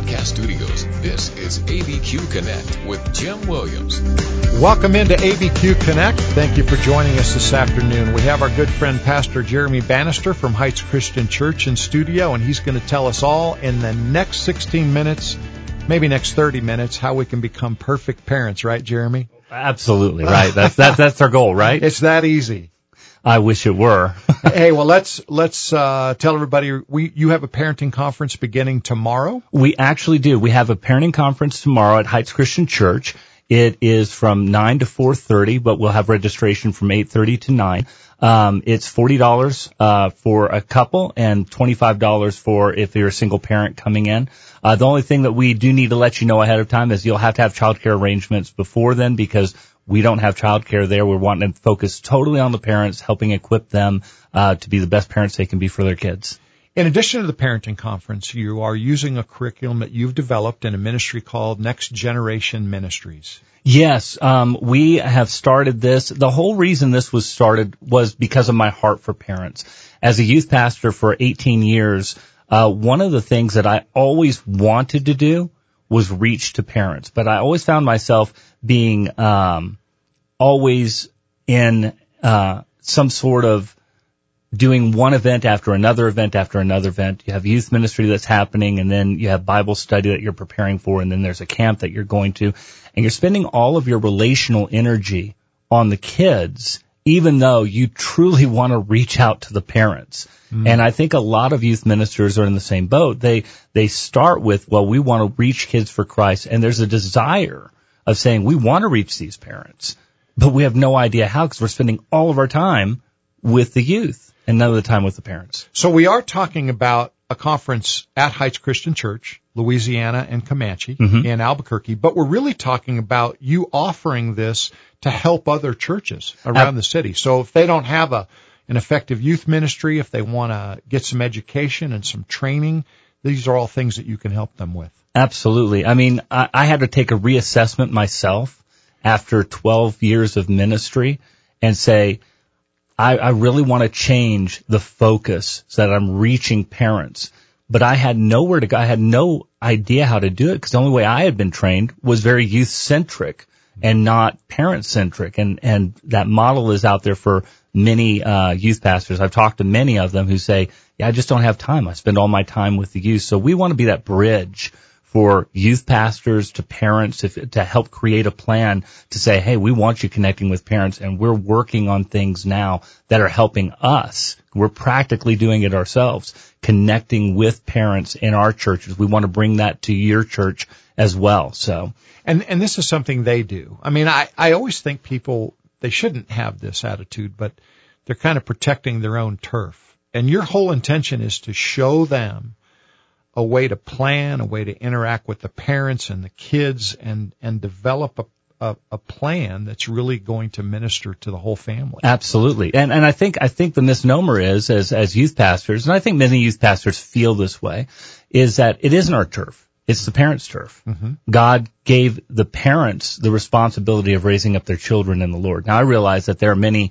Broadcast Studios, this is ABQ Connect with Jim Williams. Welcome into ABQ Connect. Thank you for joining us this afternoon. We have our good friend Pastor Jeremy Bannister from Heights Christian Church in studio, and he's going to tell us all in the next 16 minutes, maybe next 30 minutes, how we can become perfect parents, right, Jeremy? Absolutely, right. That's our goal, right? It's that easy. I wish it were. Hey, well, let's tell everybody you have a parenting conference beginning tomorrow. We actually do. We have a parenting conference tomorrow at Heights Christian Church. It is from 9 to 4:30, but we'll have registration from 8:30 to 9. It's $40 for a couple and $25 for if you're a single parent coming in. The only thing that we do need to let you know ahead of time is you'll have to have childcare arrangements before then, because we don't have childcare there. We're wanting to focus totally on the parents, helping equip them to be the best parents they can be for their kids. In addition to the parenting conference, you are using a curriculum that you've developed in a ministry called Next Generation Ministries. Yes, we have started this. The whole reason this was started was because of my heart for parents. As a youth pastor for 18 years, one of the things that I always wanted to do was reach to parents, but I always found myself being always in some sort of doing one event after another event after another event. You have youth ministry that's happening, and then you have Bible study that you're preparing for, and then there's a camp that you're going to, and you're spending all of your relational energy on the kids, even though you truly want to reach out to the parents. And I think a lot of youth ministers are in the same boat. They start with, well, we want to reach kids for Christ, and there's a desire of saying we want to reach these parents, but we have no idea how, because we're spending all of our time with the youth and none of the time with the parents. So we are talking about a conference at Heights Christian Church, Louisiana and Comanche in Albuquerque, but we're really talking about you offering this to help other churches around the city. So if they don't have an effective youth ministry, if they want to get some education and some training, these are all things that you can help them with. Absolutely. I mean, I had to take a reassessment myself after 12 years of ministry and say, I really want to change the focus so that I'm reaching parents. But I had nowhere to go. I had no idea how to do it, because the only way I had been trained was very youth-centric and not parent-centric. And that model is out there for many youth pastors. I've talked to many of them who say, yeah, I just don't have time. I spend all my time with the youth. So we want to be that bridge for youth pastors to parents to help create a plan to say, hey, we want you connecting with parents, and we're working on things now that are helping us. We're practically doing it ourselves, connecting with parents in our churches. We want to bring that to your church as well. So, and this is something they do. I mean, I always think people, they shouldn't have this attitude, but they're kind of protecting their own turf. And your whole intention is to show them a way to plan, a way to interact with the parents and the kids, and develop a plan that's really going to minister to the whole family. Absolutely. And I think the misnomer is, as youth pastors, and I think many youth pastors feel this way, is that it isn't our turf. It's the parents' turf. God gave the parents the responsibility of raising up their children in the Lord. Now, I realize that there are many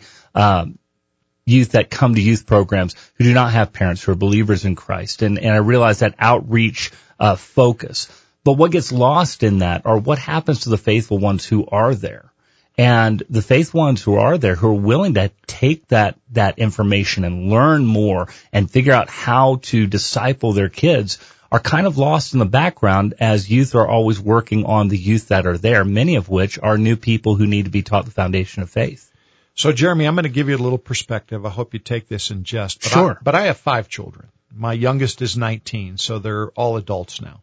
youth that come to youth programs who do not have parents who are believers in Christ. And I realize that outreach focus. But what gets lost in that are what happens to the faithful ones who are there. And the faithful ones who are there, who are willing to take that information and learn more and figure out how to disciple their kids, are kind of lost in the background, as youth are always working on the youth that are there, many of which are new people who need to be taught the foundation of faith. So, Jeremy, I'm going to give you a little perspective. I hope you take this in jest. Sure. But I have 5 children. My youngest is 19, so they're all adults now.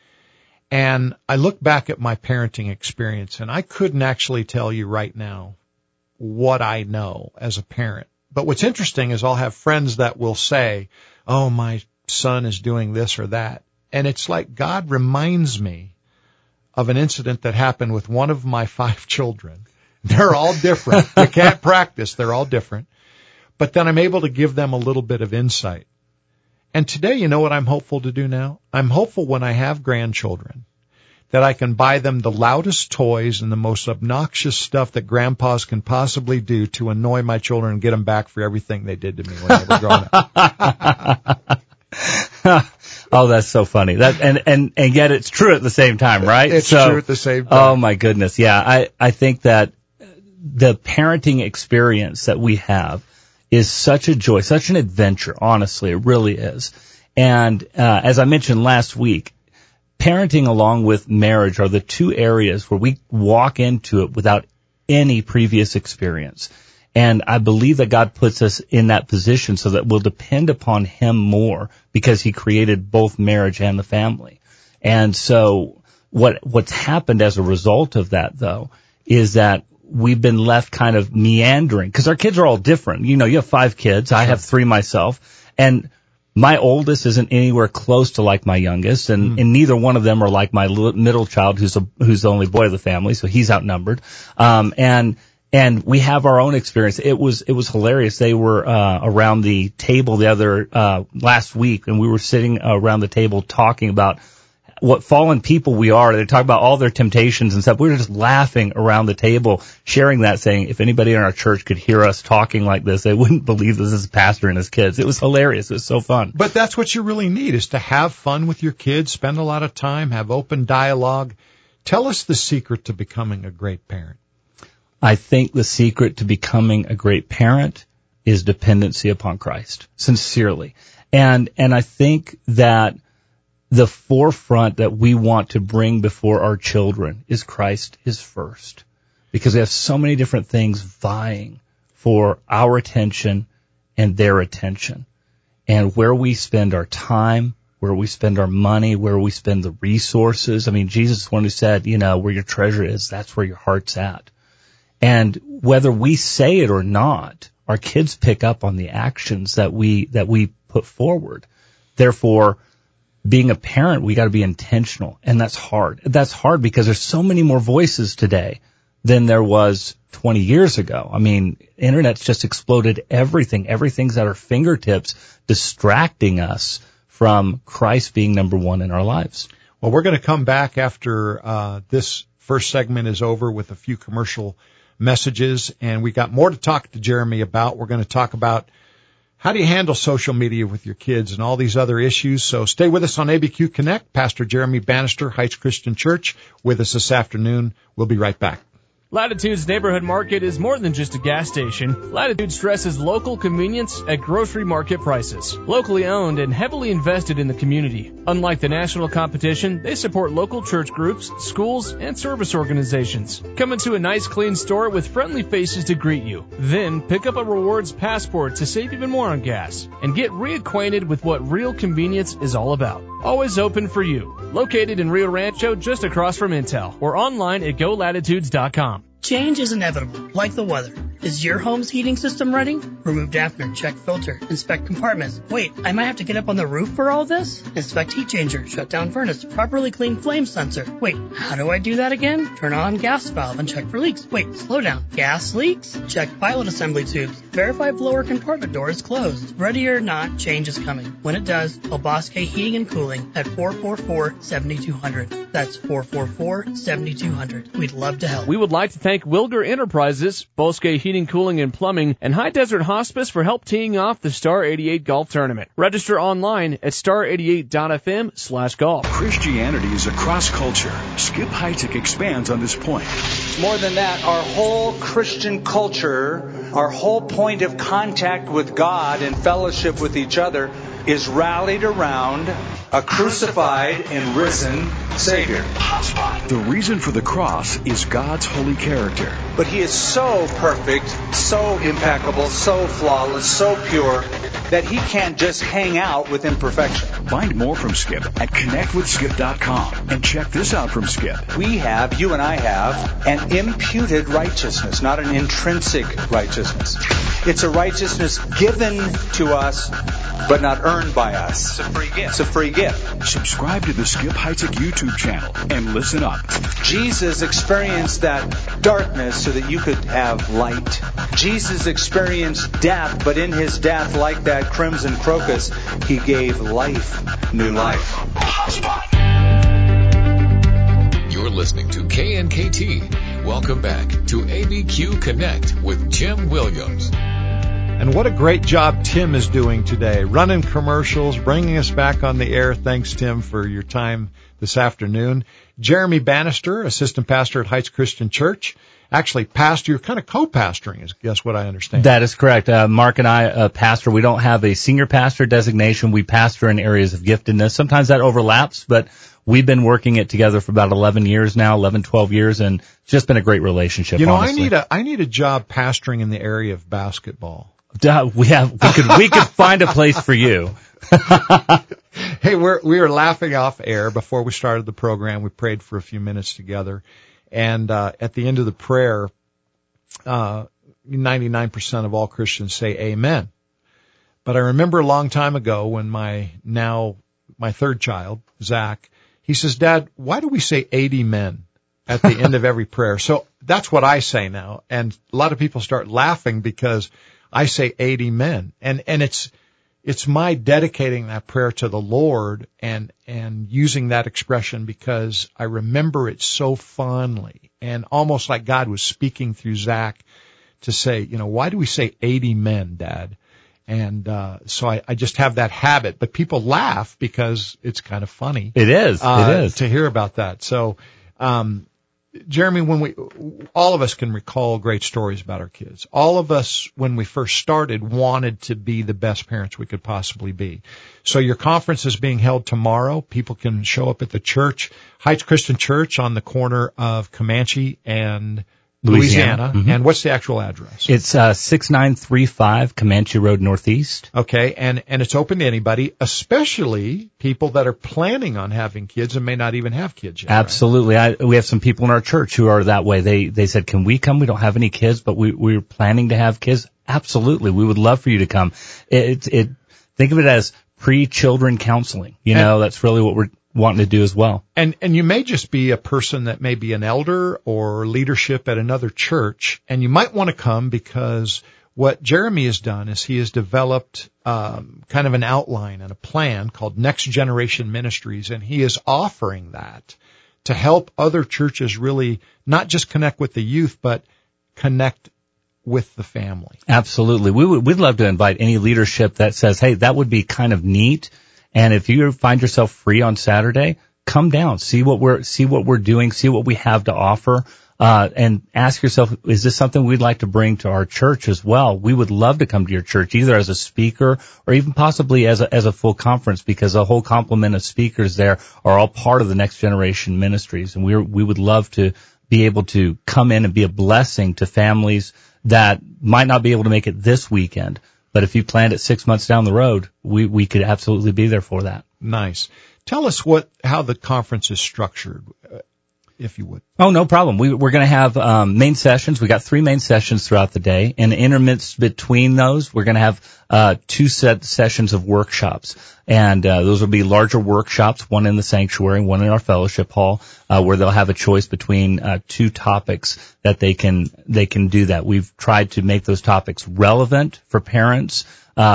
And I look back at my parenting experience, and I couldn't actually tell you right now what I know as a parent. But what's interesting is I'll have friends that will say, oh, my son is doing this or that. And it's like God reminds me of an incident that happened with one of my 5 children. They're all different. You can't practice. They're all different. But then I'm able to give them a little bit of insight. And today, you know what I'm hopeful to do now? I'm hopeful when I have grandchildren that I can buy them the loudest toys and the most obnoxious stuff that grandpas can possibly do to annoy my children and get them back for everything they did to me when they were growing up. Oh, that's so funny. That and yet it's true at the same time, right? It's true at the same time. Oh my goodness. Yeah. I think that the parenting experience that we have is such a joy, such an adventure. Honestly, it really is. And, as I mentioned last week, parenting along with marriage are the two areas where we walk into it without any previous experience. And I believe that God puts us in that position so that we'll depend upon Him more because He created both marriage and the family. And so what's happened as a result of that, though, is that we've been left kind of meandering because our kids are all different. You know, you have 5 kids. I have 3 myself. And my oldest isn't anywhere close to like my youngest, and neither one of them are like my middle child, who's the only boy of the family, so he's outnumbered. And we have our own experience. It was hilarious. They were around the table the other last week, and we were sitting around the table talking about what fallen people we are. They talk about all their temptations and stuff. We were just laughing around the table, sharing that, saying if anybody in our church could hear us talking like this, they wouldn't believe this is a pastor and his kids. It was hilarious. It was so fun. But that's what you really need, is to have fun with your kids, spend a lot of time, have open dialogue. Tell us the secret to becoming a great parent. I think the secret to becoming a great parent is dependency upon Christ, sincerely. And I think that the forefront that we want to bring before our children is Christ is first, because we have so many different things vying for our attention and their attention. And where we spend our time, where we spend our money, where we spend the resources. I mean, Jesus is one who said, you know, where your treasure is, that's where your heart's at. And whether we say it or not, our kids pick up on the actions that we put forward. Therefore, being a parent, we got to be intentional, and that's hard. That's hard because there's so many more voices today than there was 20 years ago. I mean, internet's just exploded everything. Everything's at our fingertips, distracting us from Christ being number one in our lives. Well, we're going to come back after this first segment is over with a few commercial messages, and we got more to talk to Jeremy about. We're going to talk about how do you handle social media with your kids and all these other issues. So stay with us on ABQ Connect. Pastor Jeremy Bannister, Heights Christian Church, with us this afternoon. We'll be right back. Latitude's Neighborhood Market is more than just a gas station. Latitude stresses local convenience at grocery market prices. Locally owned and heavily invested in the community. Unlike the national competition, they support local church groups, schools, and service organizations. Come into a nice, clean store with friendly faces to greet you. Then pick up a rewards passport to save even more on gas. And get reacquainted with what real convenience is all about. Always open for you. Located in Rio Rancho, just across from Intel, or online at GoLatitudes.com. Change is inevitable, like the weather. Is your home's heating system running? Remove dampener, check filter, inspect compartments. Wait, I might have to get up on the roof for all this? Inspect heat changer, shut down furnace, properly clean flame sensor. Wait, how do I do that again? Turn on gas valve and check for leaks. Wait, slow down. Gas leaks? Check pilot assembly tubes. Verify blower compartment door is closed. Ready or not, change is coming. When it does, call Bosque Heating and Cooling at 444-7200. That's 444-7200. We'd love to help. We would like to thank Wilger Enterprises, Bosque Heating, Cooling, and Plumbing, and High Desert Hospice for help teeing off the Star 88 Golf Tournament. Register online at star88.fm/golf. Christianity is a cross-culture. Skip Heitzig expands on this point. More than that, our whole Christian culture, our whole point of contact with God and fellowship with each other is rallied around a crucified and risen Savior. The reason for the cross is God's holy character. But He is so perfect, so impeccable, so flawless, so pure, that He can't just hang out with imperfection. Find more from Skip at connectwithskip.com. And check this out from Skip. You and I have, an imputed righteousness, not an intrinsic righteousness. It's a righteousness given to us, but not earned by us. It's a free gift. It's a free gift. Subscribe to the Skip Heitzig YouTube channel and listen up. Jesus experienced that darkness so that you could have light. Jesus experienced death, but in His death, like that crimson crocus, He gave life, new life. You're listening to KNKT. Welcome back to ABQ Connect with Jim Williams. And what a great job Tim is doing today, running commercials, bringing us back on the air. Thanks, Tim, for your time this afternoon. Jeremy Bannister, assistant pastor at Heights Christian Church. Actually, pastor, you're kind of co-pastoring, is guess what I understand. That is correct. Mark and I pastor. We don't have a senior pastor designation. We pastor in areas of giftedness. Sometimes that overlaps, but we've been working it together for about 11 years now, 12 years, and it's just been a great relationship. You know, honestly. I need a job pastoring in the area of basketball. We could find a place for you. Hey, we were laughing off air before we started the program. We prayed for a few minutes together, and at the end of the prayer, 99% of all Christians say amen. But I remember a long time ago when my third child, Zach, he says, "Dad, why do we say 80 men at the end of every prayer?" So that's what I say now, and a lot of people start laughing because I say 80 men, and it's my dedicating that prayer to the Lord and using that expression because I remember it so fondly and almost like God was speaking through Zach to say, you know, why do we say 80 men, Dad? And so I just have that habit, but people laugh because it's kind of funny. It is to hear about that. So, Jeremy, all of us can recall great stories about our kids. All of us, when we first started, wanted to be the best parents we could possibly be. So your conference is being held tomorrow. People can show up at the church, Heights Christian Church on the corner of Comanche and Louisiana. Mm-hmm. And what's the actual address? It's 6935 Comanche Road Northeast. Okay, and it's open to anybody, especially people that are planning on having kids and may not even have kids yet. Absolutely. Right? We have some people in our church who are that way. They said, "Can we come? We don't have any kids, but we're planning to have kids." Absolutely. We would love for you to come. Think of it as pre-children counseling. You know, that's really what we're wanting to do as well. And you may just be a person that may be an elder or leadership at another church, and you might want to come because what Jeremy has done is he has developed kind of an outline and a plan called Next Generation Ministries, and he is offering that to help other churches really not just connect with the youth, but connect with the family. Absolutely. We'd love to invite any leadership that says, "Hey, that would be kind of neat." And if you find yourself free on Saturday, come down, see what we're doing, see what we have to offer, and ask yourself, is this something we'd like to bring to our church as well? We would love to come to your church, either as a speaker or even possibly as a full conference, because a whole complement of speakers there are all part of the Next Generation Ministries. And we would love to be able to come in and be a blessing to families that might not be able to make it this weekend. But if you planned it 6 months down the road, we could absolutely be there for that. Nice. Tell us how the conference is structured, if you would. Oh, no problem. We're going to have main sessions. We got 3 main sessions throughout the day, and intermits between those, we're going to have 2 sessions of workshops, and those will be larger workshops, one in the sanctuary, one in our fellowship hall, where they'll have a choice between 2 topics that they can do that. We've tried to make those topics relevant for parents,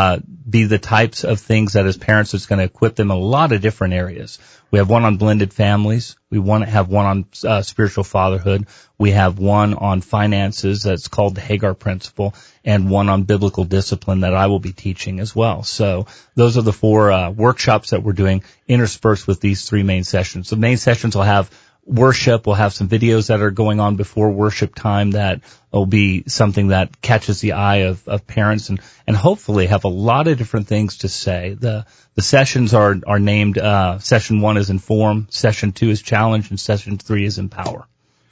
be the types of things that as parents it's going to equip them in a lot of different areas. We have one on blended families. We want to have one on spiritual fatherhood. We have one on finances that's called the Hagar Principle, and one on biblical discipline that I will be teaching as well. So those are the 4 workshops that we're doing interspersed with these 3 main sessions. The main sessions will have worship. We'll have some videos that are going on before worship time that will be something that catches the eye of parents and hopefully have a lot of different things to say. The sessions are named, session 1 is Inform, session 2 is Challenge, and session 3 is Empower.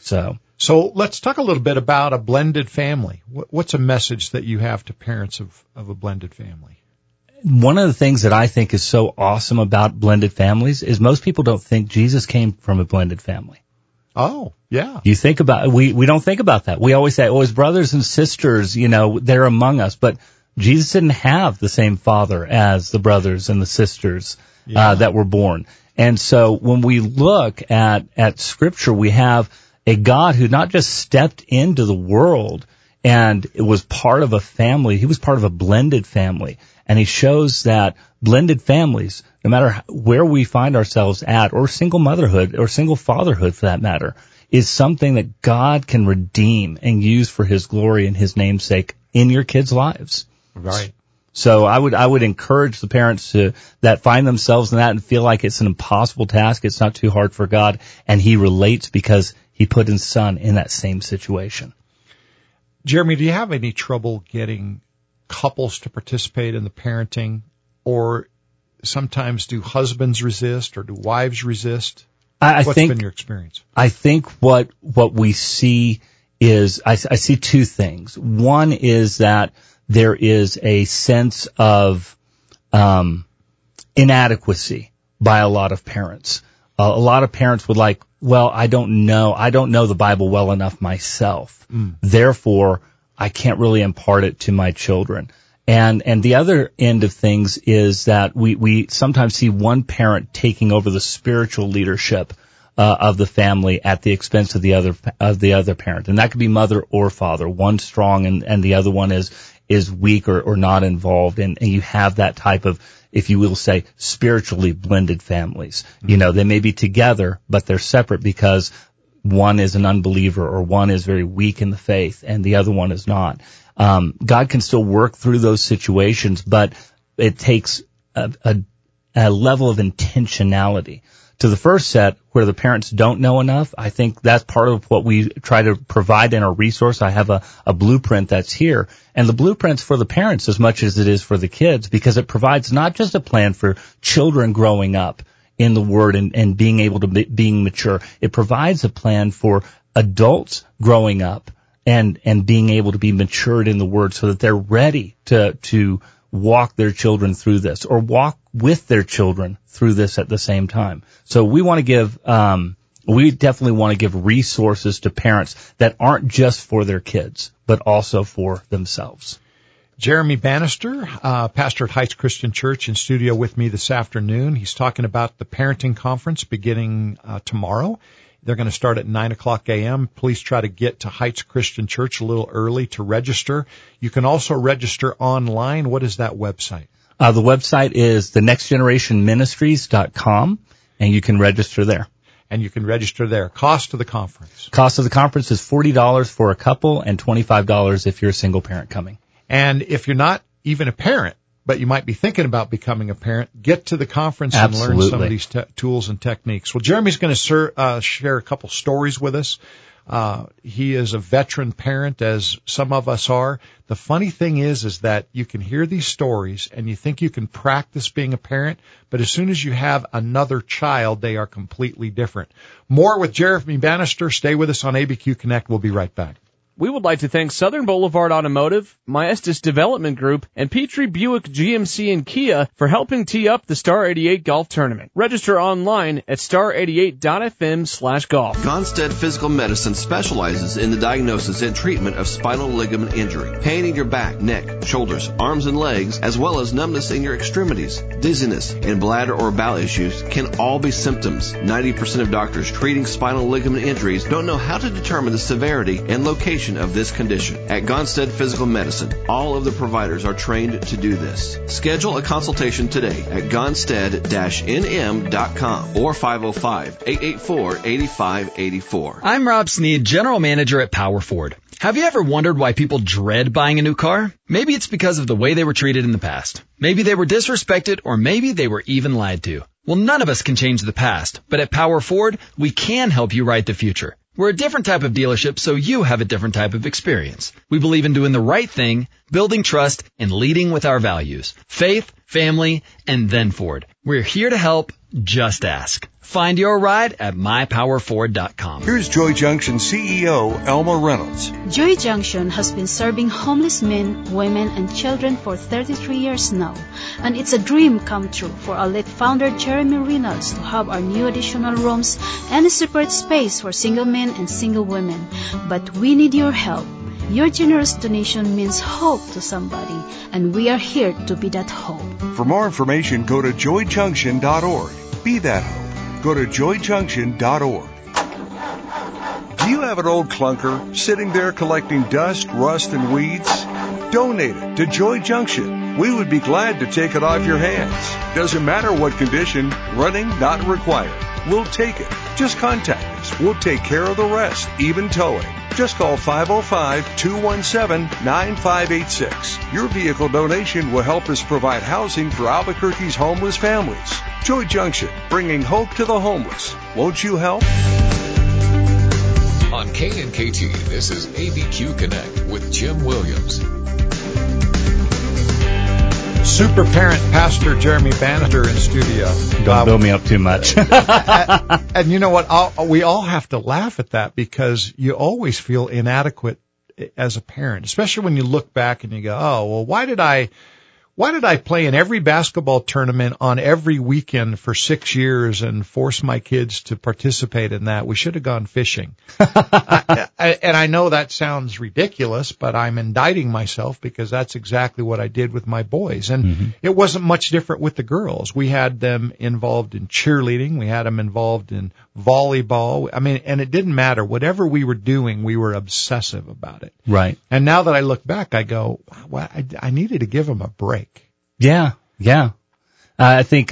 So let's talk a little bit about a blended family. What's a message that you have to parents of a blended family? One of the things that I think is so awesome about blended families is most people don't think Jesus came from a blended family. Oh, yeah. You think about, we don't think about that. We always say, his brothers and sisters, they're among us. But Jesus didn't have the same father as the brothers and the sisters that were born. And so when we look at Scripture, we have a God who not just stepped into the world and it was part of a family. He was part of a blended family. And he shows that blended families, no matter where we find ourselves at, or single motherhood or single fatherhood for that matter, is something that God can redeem and use for his glory and his namesake in your kids' lives. Right. So I would encourage the parents that find themselves in that and feel like it's an impossible task. It's not too hard for God, and He relates because He put His Son in that same situation. Jeremy, do you have any trouble getting couples to participate in the parenting, or sometimes do husbands resist or do wives resist? What's been your experience? I think what we see is I see two things. One is that there is a sense of inadequacy by a lot of parents. A lot of parents would like, well, I don't know the Bible well enough myself. Therefore, I can't really impart it to my children. And the other end of things is that we sometimes see one parent taking over the spiritual leadership of the family at the expense of the other parent. And that could be mother or father, one strong and the other one is weak or not involved. And you have that type of, if you will say, spiritually blended families. You know, they may be together, but they're separate because one is an unbeliever or one is very weak in the faith and the other one is not. God can still work through those situations, but it takes a level of intentionality. To the first set, where the parents don't know enough, I think that's part of what we try to provide in our resource. I have a blueprint that's here, and the blueprint's for the parents as much as it is for the kids, because it provides not just a plan for children growing up in the Word and being able to being mature. It provides a plan for adults growing up and being able to be matured in the Word so that they're ready to walk their children through this or walk with their children through this at the same time. So we want to give, we definitely want to give resources to parents that aren't just for their kids, but also for themselves. Jeremy Bannister, pastor at Heights Christian Church, in studio with me this afternoon. He's talking about the parenting conference beginning tomorrow. They're going to start at 9:00 a.m. Please try to get to Heights Christian Church a little early to register. You can also register online. What is that website? The website is thenextgenerationministries.com, and you can register there. And you can register there. Cost of the conference? Cost of the conference is $40 for a couple and $25 if you're a single parent coming. And if you're not even a parent, but you might be thinking about becoming a parent, get to the conference Absolutely. And learn some of these tools and techniques. Well, Jeremy's going to share a couple stories with us. He is a veteran parent, as some of us are. The funny thing is that you can hear these stories and you think you can practice being a parent, but as soon as you have another child, they are completely different. More with Jeremy Bannister. Stay with us on ABQ Connect. We'll be right back. We would like to thank Southern Boulevard Automotive, Maestas Development Group, and Petrie Buick GMC and Kia for helping tee up the Star 88 Golf Tournament. Register online at star88.fm/golf. Gonstead Physical Medicine specializes in the diagnosis and treatment of spinal ligament injury, pain in your back, neck, shoulders, arms, and legs, as well as numbness in your extremities, dizziness, and bladder or bowel issues can all be symptoms. 90% of doctors treating spinal ligament injuries don't know how to determine the severity and location of this condition. At Gonstead Physical Medicine, all of the providers are trained to do this. Schedule a consultation today at gonstead-nm.com or 505-884-8584. I'm Rob Sneed, General Manager at Power Ford. Have you ever wondered why people dread buying a new car? Maybe it's because of the way they were treated in the past. Maybe they were disrespected, or maybe they were even lied to. Well, none of us can change the past, but at Power Ford, we can help you write the future. We're a different type of dealership, so you have a different type of experience. We believe in doing the right thing, building trust, and leading with our values. Faith, family, and then Ford. We're here to help. Just ask. Find your ride at mypowerford.com. Here's Joy Junction CEO Elma Reynolds. Joy Junction has been serving homeless men, women, and children for 33 years now. And it's a dream come true for our late founder Jeremy Reynolds to have our new additional rooms and a separate space for single men and single women. But we need your help. Your generous donation means hope to somebody, and we are here to be that hope. For more information, go to joyjunction.org. Be that hope. Go to joyjunction.org. Do you have an old clunker sitting there collecting dust, rust, and weeds? Donate it to Joy Junction. We would be glad to take it off your hands. Doesn't matter what condition, running not required. We'll take it. Just contact us needs. We'll take care of the rest, even towing. Just call 505-217-9586. Your vehicle donation will help us provide housing for Albuquerque's homeless families. Joy Junction, bringing hope to the homeless. Won't you help? On KNKT, this is ABQ Connect with Jim Williams. Super parent Pastor Jeremy Bannister in studio. Don't build me up too much. And you know what? We all have to laugh at that because you always feel inadequate as a parent, especially when you look back and you go, oh, well, why did I play in every basketball tournament on every weekend for 6 years and force my kids to participate in that? We should have gone fishing. And I know that sounds ridiculous, but I'm indicting myself because that's exactly what I did with my boys. And it wasn't much different with the girls. We had them involved in cheerleading. We had them involved in volleyball. I mean, and it didn't matter. Whatever we were doing, we were obsessive about it. Right. And now that I look back, I go, well, I needed to give them a break. Yeah. I think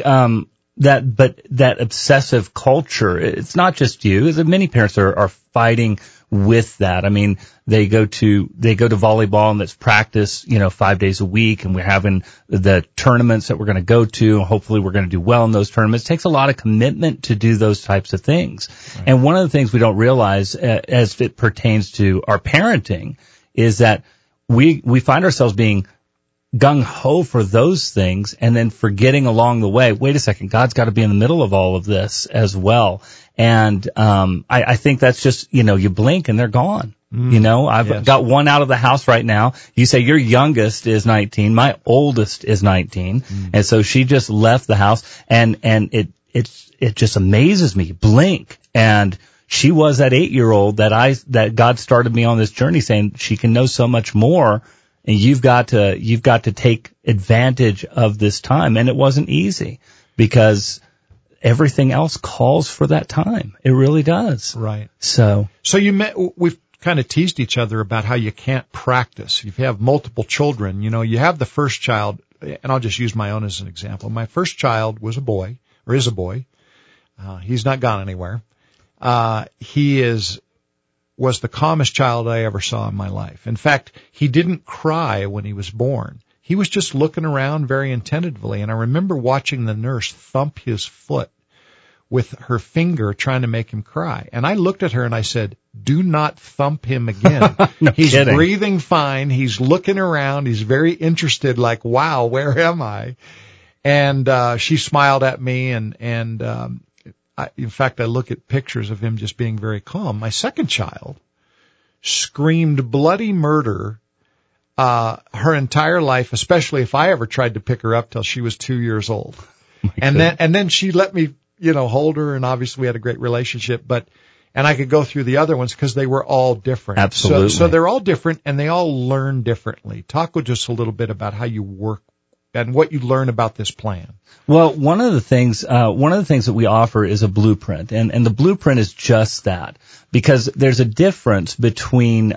that obsessive culture, it's not just you. Many parents are fighting with that. I mean, they go to volleyball and it's practice, 5 days a week, and we're having the tournaments that we're going to go to. Hopefully we're going to do well in those tournaments. It takes a lot of commitment to do those types of things. Right. And one of the things we don't realize as it pertains to our parenting is that we find ourselves being gung-ho for those things and then forgetting along the way, wait a second, God's got to be in the middle of all of this as well. And I think that's just, you blink and they're gone. I've got one out of the house right now. You say your youngest is 19. My oldest is 19. And so she just left the house and it just amazes me. Blink. And she was that 8-year-old that God started me on this journey saying she can know so much more. And you've got to take advantage of this time. And it wasn't easy because everything else calls for that time. It really does. Right. So we've kind of teased each other about how you can't practice. If you have multiple children, you have the first child, and I'll just use my own as an example. My first child was a boy, or is a boy. He's not gone anywhere. He was the calmest child I ever saw in my life. In fact, he didn't cry when he was born. He was just looking around very attentively. And I remember watching the nurse thump his foot with her finger trying to make him cry. And I looked at her and I said, do not thump him again. No He's kidding. Breathing fine. He's looking around. He's very interested, like, wow, where am I? And she smiled at me in fact, I look at pictures of him just being very calm. My second child screamed bloody murder her entire life, especially if I ever tried to pick her up till she was 2 years old. And then she let me, hold her, and obviously we had a great relationship, and I could go through the other ones because they were all different. Absolutely. So they're all different and they all learn differently. Talk with just a little bit about how you work and what you learn about this plan. Well, one of the things that we offer is a blueprint, and the blueprint is just that, because there's a difference between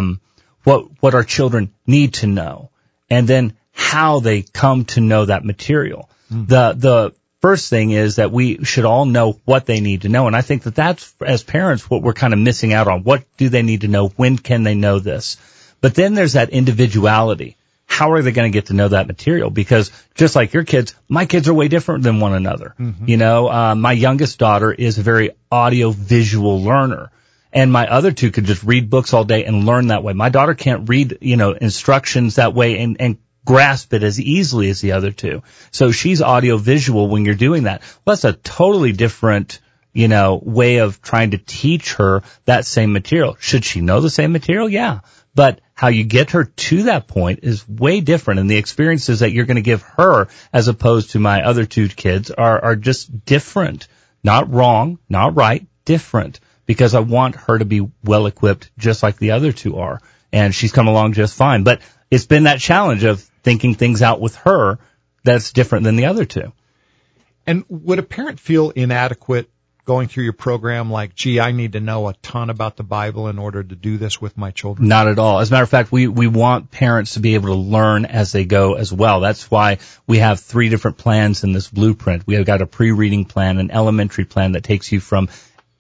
what our children need to know and then how they come to know that material. The first thing is that we should all know what they need to know, and I think that's, as parents, what we're kind of missing out on. What do they need to know? When can they know this? But then there's that individuality. How are they going to get to know that material? Because just like your kids, my kids are way different than one another. My youngest daughter is a very audio-visual learner, and my other two could just read books all day and learn that way. My daughter can't read, instructions that way and grasp it as easily as the other two. So she's audio-visual when you're doing that. Well, that's a totally different, way of trying to teach her that same material. Should she know the same material? Yeah. But how you get her to that point is way different, and the experiences that you're going to give her as opposed to my other two kids are just different. Not wrong, not right, different, because I want her to be well equipped just like the other two are, and she's come along just fine. But it's been that challenge of thinking things out with her that's different than the other two. And would a parent feel inadequate going through your program like, gee, I need to know a ton about the Bible in order to do this with my children? Not at all. As a matter of fact, we want parents to be able to learn as they go as well. That's why we have 3 different plans in this blueprint. We have got a pre-reading plan, an elementary plan that takes you from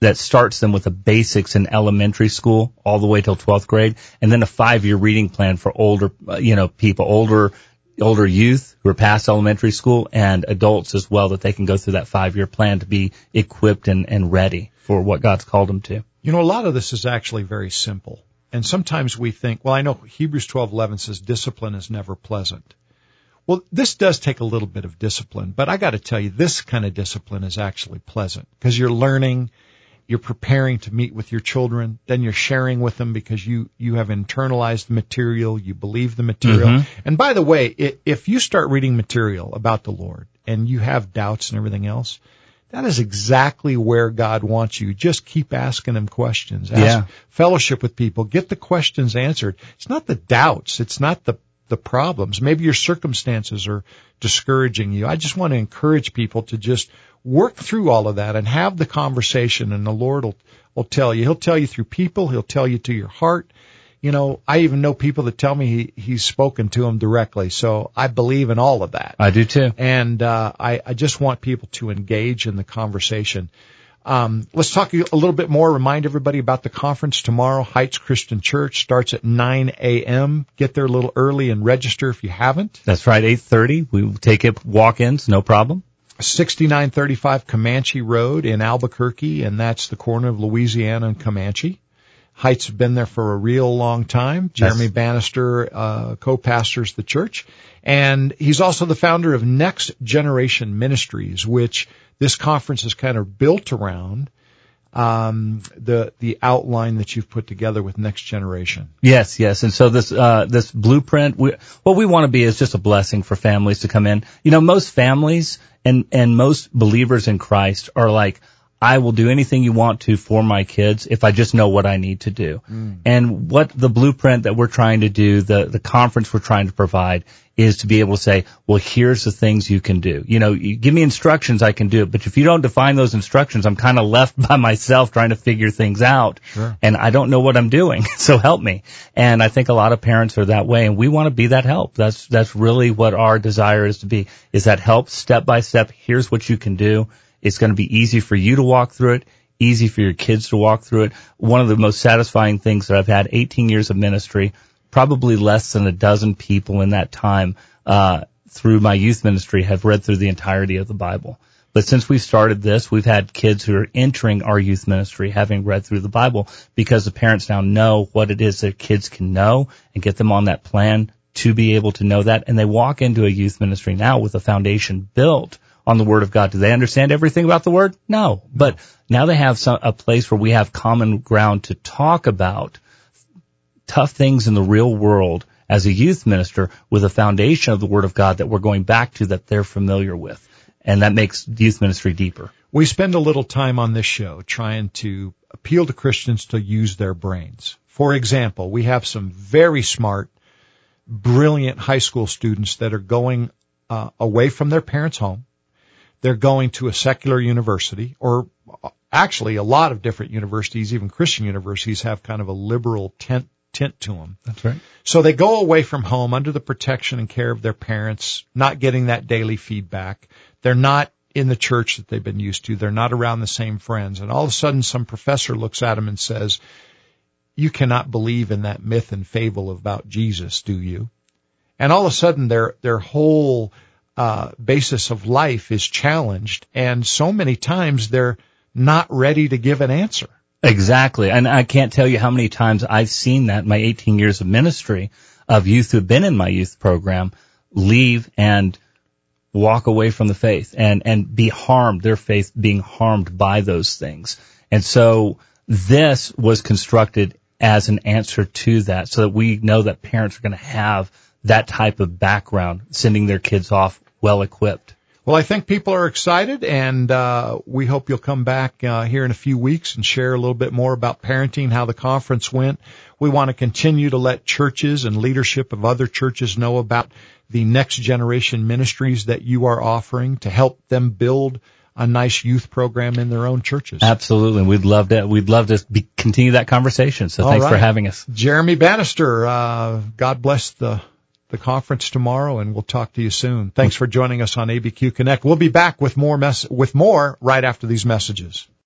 that starts them with the basics in elementary school all the way till 12th grade, and then a 5-year reading plan for older, people, older youth who are past elementary school and adults as well, that they can go through that 5-year plan to be equipped and ready for what God's called them to. A lot of this is actually very simple. And sometimes we think, well, I know Hebrews 12:11 says discipline is never pleasant. Well, this does take a little bit of discipline, but I got to tell you, this kind of discipline is actually pleasant because you're learning, you're preparing to meet with your children, then you're sharing with them because you have internalized the material, you believe the material. Mm-hmm. And by the way, if you start reading material about the Lord and you have doubts and everything else, that is exactly where God wants you. Just keep asking him questions. Fellowship with people. Get the questions answered. It's not the doubts. It's not the problems. Maybe your circumstances are discouraging you. I just want to encourage people to just work through all of that and have the conversation, and the Lord will tell you. He'll tell you through people. He'll tell you to your heart. I even know people that tell me he's spoken to them directly. So I believe in all of that. I do too. And I just want people to engage in the conversation. Let's talk a little bit more. Remind everybody about the conference tomorrow. Heights Christian Church starts at 9 a.m. Get there a little early and register if you haven't. That's right, 8:30. We will take it walk-ins, no problem. 6935 Comanche Road in Albuquerque, and that's the corner of Louisiana and Comanche. Heights have been there for a real long time. Jeremy Bannister co-pastors the church, and he's also the founder of Next Generation Ministries, which this conference is kind of built around the outline that you've put together with Next Generation. Yes. And so this blueprint, what we want to be is just a blessing for families to come in. Most families and most believers in Christ are like, I will do anything you want to for my kids if I just know what I need to do. And what the blueprint that we're trying to do, the conference we're trying to provide, is to be able to say, well, here's the things you can do. You give me instructions, I can do it. But if you don't define those instructions, I'm kind of left by myself trying to figure things out. Sure. And I don't know what I'm doing. So help me. And I think a lot of parents are that way, and we want to be that help. That's really what our desire is to be, is that help step by step. Here's what you can do. It's going to be easy for you to walk through it, easy for your kids to walk through it. One of the most satisfying things that I've had 18 years of ministry, probably less than a dozen people in that time through my youth ministry have read through the entirety of the Bible. But since we started this, we've had kids who are entering our youth ministry having read through the Bible because the parents now know what it is their kids can know and get them on that plan to be able to know that. And they walk into a youth ministry now with a foundation built on the Word of God. Do they understand everything about the Word? No. But now they have a place where we have common ground to talk about tough things in the real world as a youth minister with a foundation of the Word of God that we're going back to, that they're familiar with. And that makes youth ministry deeper. We spend a little time on this show trying to appeal to Christians to use their brains. For example, we have some very smart, brilliant high school students that are going away from their parents' home. They're going to a secular university, or actually a lot of different universities, even Christian universities, have kind of a liberal tint to them. That's right. So they go away from home under the protection and care of their parents, not getting that daily feedback. They're not in the church that they've been used to. They're not around the same friends. And all of a sudden some professor looks at them and says, you cannot believe in that myth and fable about Jesus, do you? And all of a sudden their whole basis of life is challenged, and so many times they're not ready to give an answer. Exactly. And I can't tell you how many times I've seen that in my 18 years of ministry, of youth who have been in my youth program leave and walk away from the faith and be harmed, their faith being harmed by those things. And so this was constructed as an answer to that, so that we know that parents are going to have that type of background, sending their kids off well-equipped. Well, I think people are excited, and we hope you'll come back here in a few weeks and share a little bit more about parenting, how the conference went. We want to continue to let churches and leadership of other churches know about the Next Generation Ministries that you are offering to help them build a nice youth program in their own churches. Absolutely. We'd love to continue that conversation. So thanks for having us. Jeremy Bannister, God bless the conference tomorrow, and we'll talk to you soon. Thanks for joining us on ABQ Connect. We'll be back with more right after these messages.